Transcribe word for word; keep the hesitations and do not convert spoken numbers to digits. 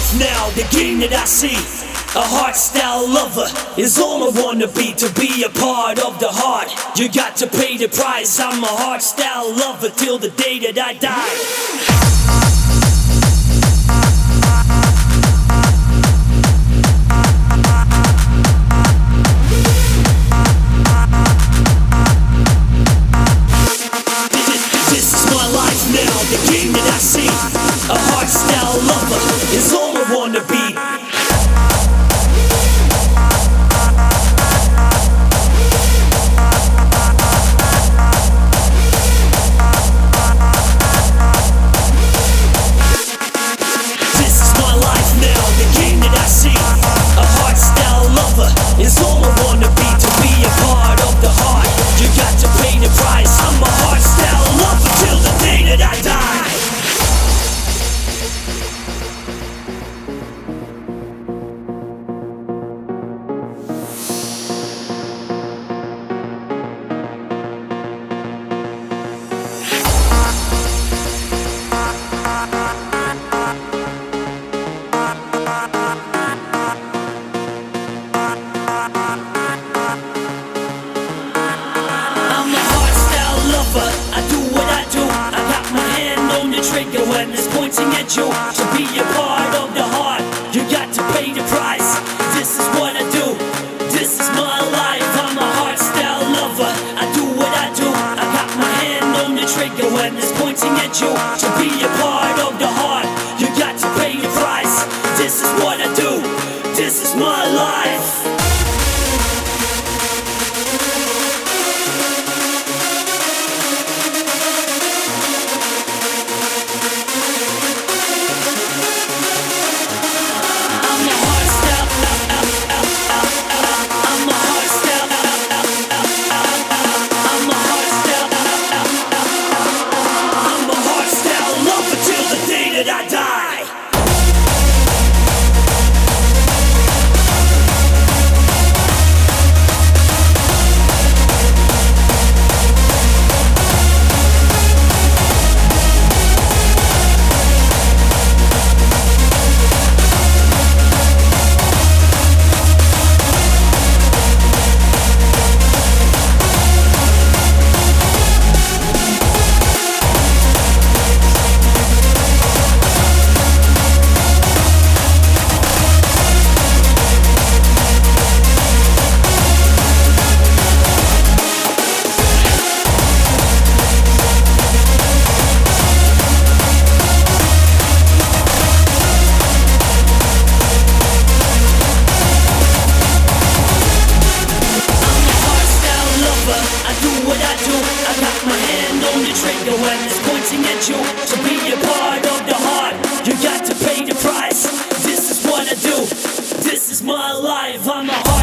life now, the game that I see. A heart style lover is all I wanna be. To be a part of the heart, you got to pay the price. I'm a heart style lover till the day that I die. The game that I see, a heart style lover is all I wanna be. This is my life now, the game that I see, a heart style lover is all I wanna be. To be a part of the heart, you got to pay the price. I'm a heart style lover till the day that I die. When it's pointing at you, to be a part of the heart, you got to pay the price. This is what I do, this is my life. I'm a heart style lover, I do what I do. I got my hand on the trigger when it's pointing at you. To be a part of the heart, you got to pay the price. This is what I do, this is my life. I die. When it's pointing at you, to be a part of the heart, you got to pay the price. This is what I do, this is my life. I'm a heart